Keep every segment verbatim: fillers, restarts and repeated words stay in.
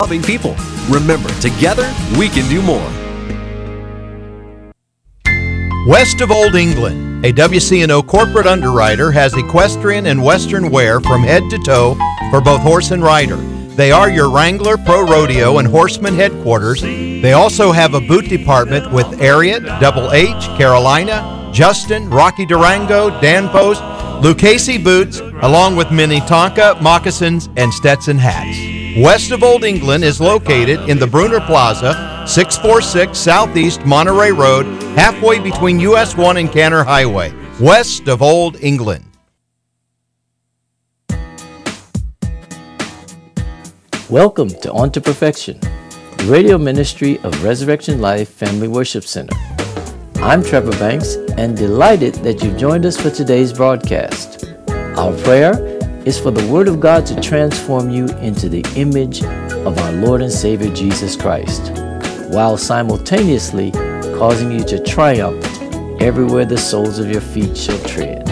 Loving people. Remember, together we can do more. West of Old England, a W C N O corporate underwriter has equestrian and western wear from head to toe for both horse and rider. They are your Wrangler Pro Rodeo and Horseman headquarters. They also have a boot department with Ariat, Double H, Carolina, Justin, Rocky Durango, Danfoss, Lucchese boots, along with Minnetonka, moccasins, and Stetson hats. West of Old England is located in the Bruner Plaza, six forty-six Southeast Monterey Road, halfway between U S one and Canner Highway. West of Old England. Welcome to On to Perfection, the radio ministry of Resurrection Life Family Worship Center. I'm Trevor Banks and delighted that you've joined us for today's broadcast. Our prayer is for the Word of God to transform you into the image of our Lord and Savior Jesus Christ, while simultaneously causing you to triumph everywhere the soles of your feet shall tread.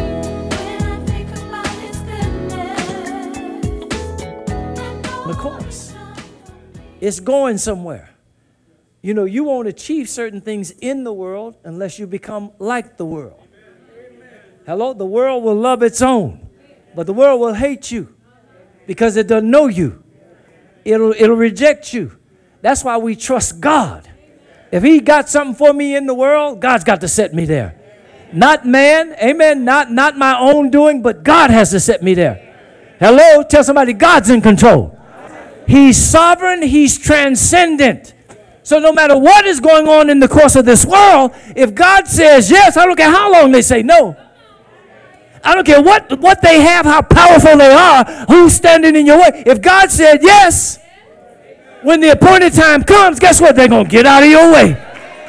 Of course, it's going somewhere. You know, you won't achieve certain things in the world unless you become like the world. Hello? The world will love its own, but the world will hate you because it doesn't know you. It'll, it'll reject you. That's why we trust God. If he got something for me in the world, God's got to set me there. Not man, amen, not, not my own doing, but God has to set me there. Hello? Tell somebody God's in control. He's sovereign, he's transcendent. So no matter what is going on in the course of this world, if God says yes, I don't care how long they say no. I don't care what, what they have, how powerful they are, who's standing in your way. If God said yes, when the appointed time comes, guess what? They're going to get out of your way.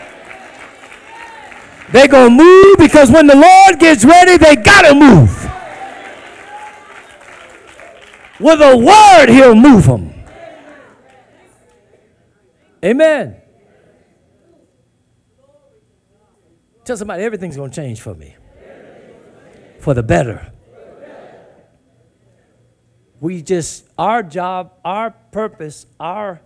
They're going to move because when the Lord gets ready, they got to move. With a word, he'll move them. Amen. Tell somebody everything's going to change for me. For the better. We just, our job, our purpose, our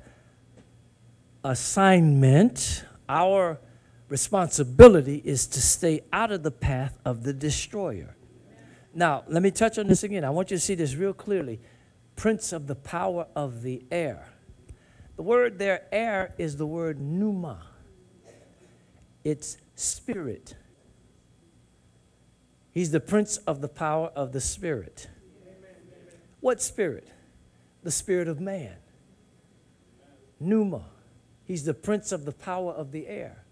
assignment, our responsibility is to stay out of the path of the destroyer. Now, let me touch on this again. I want you to see this real clearly. Prince of the power of the air. The word there, air, is the word pneuma. It's spirit. He's the prince of the power of the spirit. What spirit? The spirit of man. Pneuma. He's the prince of the power of the air.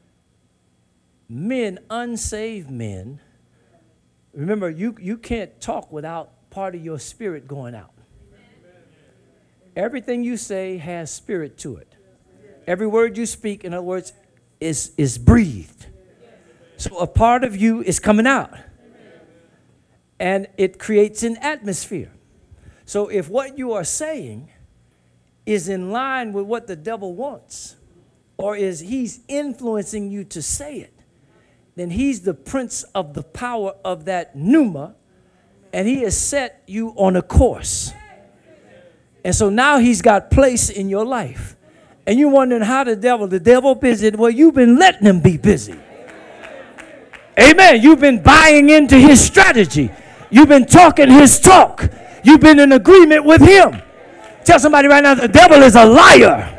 Men, unsaved men, remember, you, you can't talk without part of your spirit going out. Everything you say has spirit to it. Every word you speak, in other words, is, is breathed. So a part of you is coming out. And it creates an atmosphere. So if what you are saying is in line with what the devil wants, or is he's influencing you to say it, then he's the prince of the power of that pneuma, and he has set you on a course. And so now he's got place in your life. And you're wondering how the devil, the devil busy. Well, you've been letting him be busy. Amen. You've been buying into his strategy. You've been talking his talk. You've been in agreement with him. Tell somebody right now, the devil is a liar.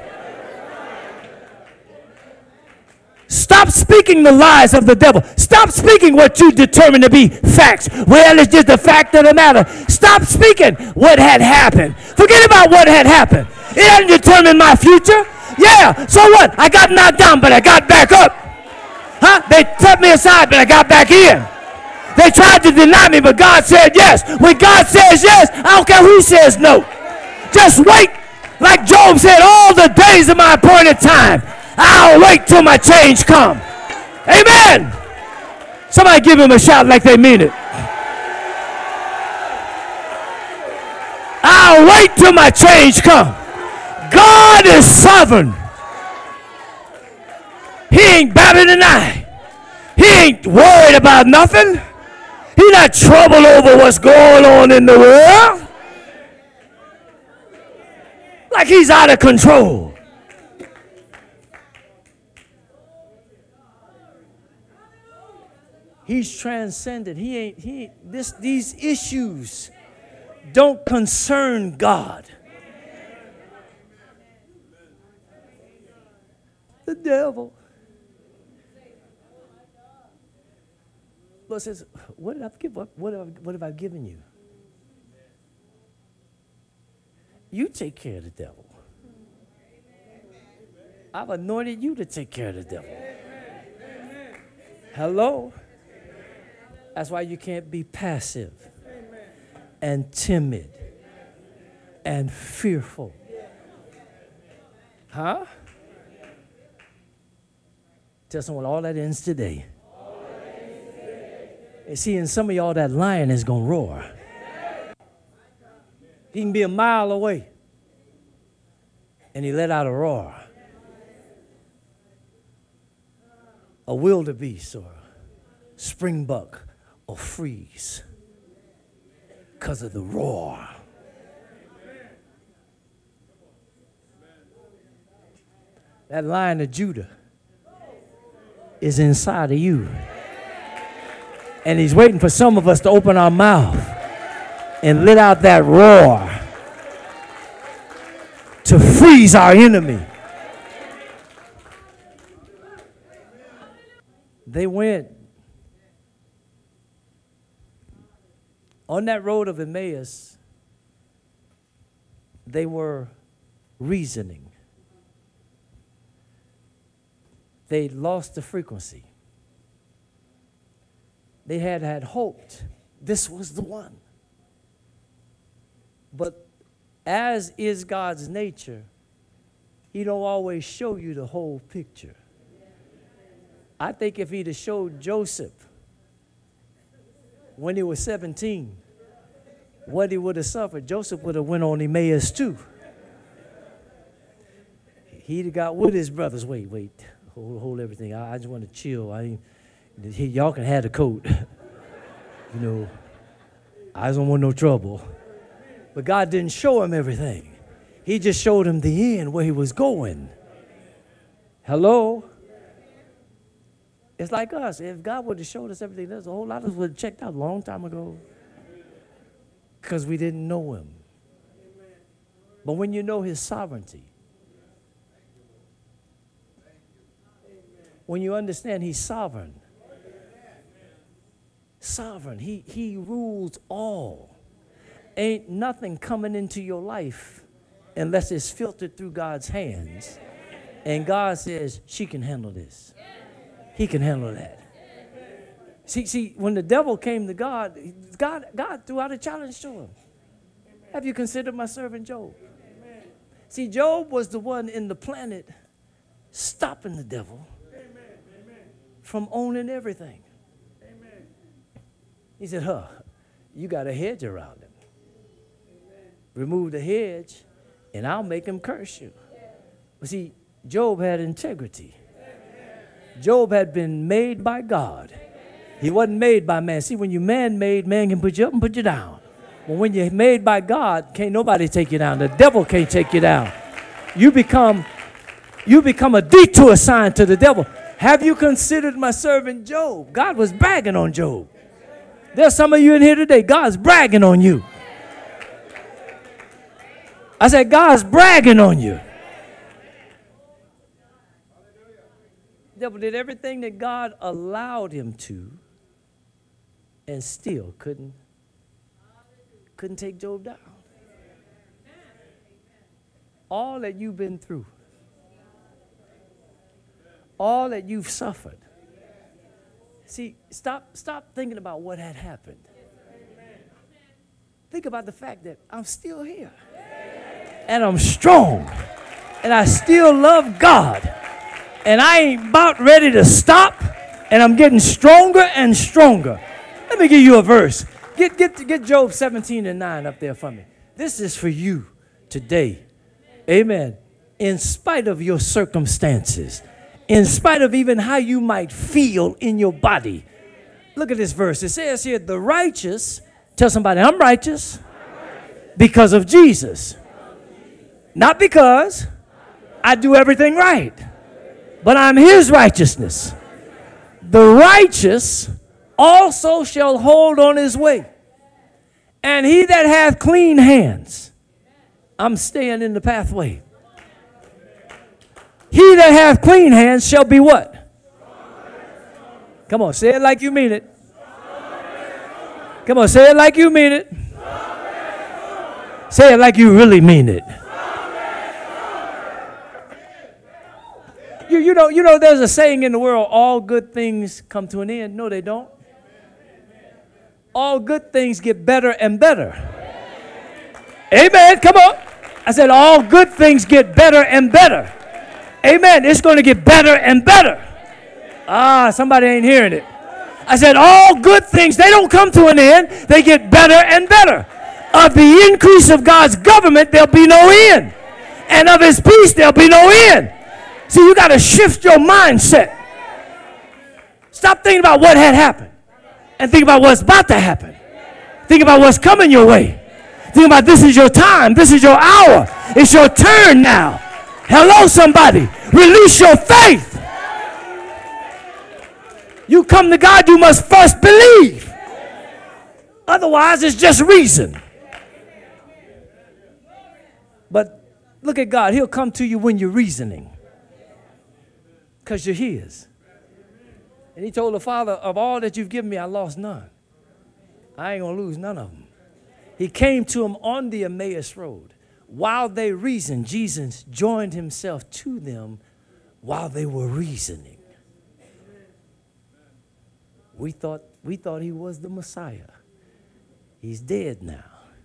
Stop speaking the lies of the devil. Stop speaking what you determine to be facts. Well, it's just the fact of the matter. Stop speaking what had happened. Forget about what had happened. It doesn't determine my future. Yeah, so what? I got knocked down, but I got back up. Huh? They set me aside, but I got back in. They tried to deny me, but God said yes. When God says yes, I don't care who says no. Just wait. Like Job said, all the days of my appointed time, I'll wait till my change come. Amen. Somebody give him a shout like they mean it. I'll wait till my change come. God is sovereign. He ain't batting an eye. He ain't worried about nothing. He not troubled over what's going on in the world. like he's out of control. He's transcended. He ain't, he ain't, this, these issues don't concern God. The devil. Lord says, what did I give? What, what, have, what have I given you? You take care of the devil. I've anointed you to take care of the devil. Hello? That's why you can't be passive and timid and fearful. Huh? Tell someone all that ends today. And see, in some of y'all, that lion is going to roar. He can be a mile away. And he let out a roar. A wildebeest or a springbuck or freeze because of the roar. That Lion of Judah is inside of you. And he's waiting for some of us to open our mouth and let out that roar to freeze our enemy. They went on that road of Emmaus. They were reasoning. They lost the frequency. They had had hoped this was the one. But as is God's nature, he don't always show you the whole picture. I think if he'd have showed Joseph when he was seventeen what he would have suffered, Joseph would have went on Emmaus too. He'd have got with his brothers. Wait, wait, hold, hold everything. I, I just want to chill. I, y'all can have the coat. You know, I just don't want no trouble. But God didn't show him everything. He just showed him the end, where he was going. Hello? It's like us. If God would have showed us everything, there's a whole lot of us would have checked out a long time ago because we didn't know him. But when you know his sovereignty, when you understand he's sovereign, sovereign, he, he rules all. Ain't nothing coming into your life unless it's filtered through God's hands. And God says, she can handle this. He can handle that. See, see, when the devil came to God, God, God threw out a challenge to him. Have you considered my servant Job? See, Job was the one in the planet stopping the devil from owning everything. He said, huh, you got a hedge around him. Remove the hedge, and I'll make him curse you. But see, Job had integrity. Job had been made by God. He wasn't made by man. See, when you're man-made, man can put you up and put you down. But when you're made by God, can't nobody take you down. The devil can't take you down. You become, you become a detour sign to the devil. Have you considered my servant Job? God was bragging on Job. There's some of you in here today, God's bragging on you. I said, God's bragging on you. The devil did everything that God allowed him to and still couldn't, couldn't take Job down. All that you've been through, all that you've suffered. See, stop, stop thinking about what had happened. Think about the fact that I'm still here. And I'm strong. And I still love God. And I ain't about ready to stop. And I'm getting stronger and stronger. Let me give you a verse. Get, get, get Job seventeen and nine up there for me. This is for you today. Amen. In spite of your circumstances, in spite of even how you might feel in your body. Look at this verse. It says here, the righteous, tell somebody, I'm righteous because of Jesus. Not because I do everything right, but I'm his righteousness. The righteous also shall hold on his way. And he that hath clean hands, I'm staying in the pathway. He that hath clean hands shall be what? Come on, say it like you mean it. Come on, say it like you mean it. Say it like you really mean it. You, you know, you know, there's a saying in the world, all good things come to an end. No, they don't. All good things get better and better. Amen. Come on. I said all good things get better and better. Amen. It's going to get better and better. Ah, somebody ain't hearing it. I said all good things, they don't come to an end. They get better and better. Of the increase of God's government, there'll be no end. And of his peace, there'll be no end. See, you got to shift your mindset. Stop thinking about what had happened and think about what's about to happen. Think about what's coming your way. Think about this is your time. This is your hour. It's your turn now. Hello, somebody. Release your faith. You come to God, you must first believe. Otherwise, it's just reason. But look at God. He'll come to you when you're reasoning. Because you're his. And he told the Father, of all that you've given me, I lost none. I ain't going to lose none of them. He came to him on the Emmaus Road. While they reasoned, Jesus joined himself to them while they were reasoning. We thought, we thought he was the Messiah. He's dead now.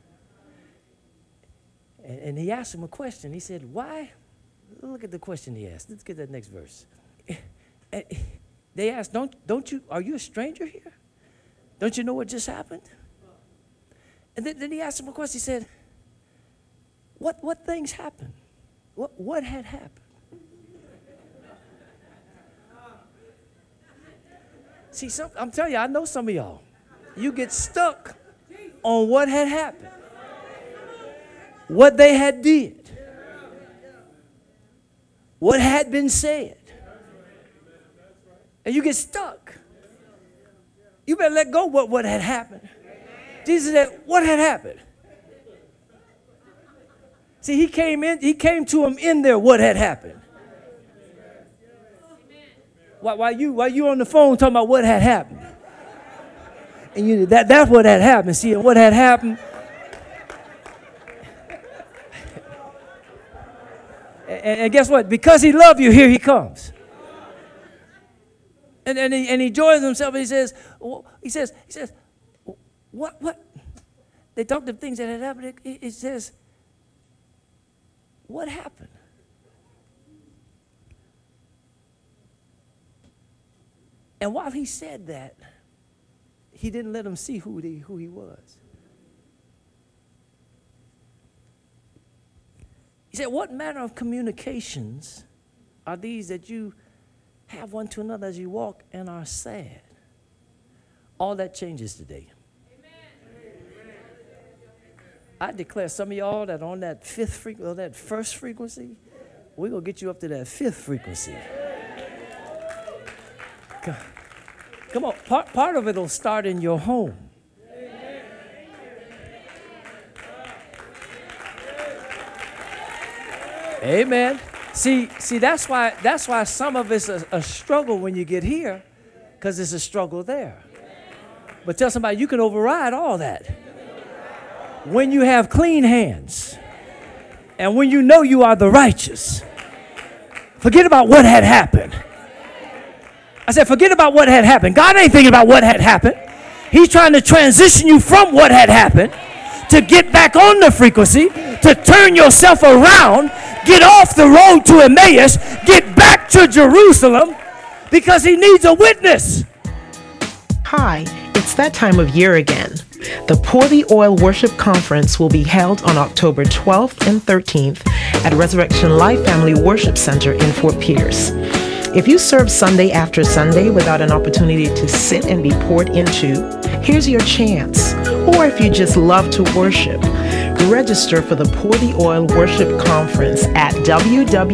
And, and he asked him a question. He said, why? Look at the question he asked. Let's get that next verse. And they asked, don't, don't you, are you a stranger here? Don't you know what just happened? And then, then he asked him a question. He said, what, what things happened? What, what had happened? See, some, I'm telling you, I know some of y'all. You get stuck on what had happened, what they had did, what had been said, and you get stuck. You better let go of what, what had happened. Jesus said, what had happened? See, he came in, he came to him in there, what had happened. While, while, you, while you on the phone talking about what had happened. And you, that, that's what had happened. See, and what had happened. and, and guess what? Because he loved you, here he comes. And, and, he, and he joins himself and he says, he says, he says, what, what? They talked of things that had happened. It, it says, what happened? And while he said that, he didn't let them see who he, who he was. He said, what manner of communications are these that you have one to another as you walk and are sad? All that changes today. Amen. I declare some of y'all that on that fifth frequency, or that first frequency, we're going to get you up to that fifth frequency. Come on, part, part of it will start in your home. Amen. See, see, that's why that's why some of it's a, a struggle when you get here, because it's a struggle there. But tell somebody you can override all that when you have clean hands and when you know you are the righteous. Forget about what had happened. I said, forget about what had happened. God ain't thinking about what had happened. He's trying to transition you from what had happened to get back on the frequency, to turn yourself around, get off the road to Emmaus, get back to Jerusalem, because he needs a witness. Hi, it's that time of year again. The Pour the Oil Worship Conference will be held on October twelfth and thirteenth at Resurrection Life Family Worship Center in Fort Pierce. If you serve Sunday after Sunday without an opportunity to sit and be poured into, here's your chance. or if you just love to worship, register for the Pour the Oil Worship Conference at w w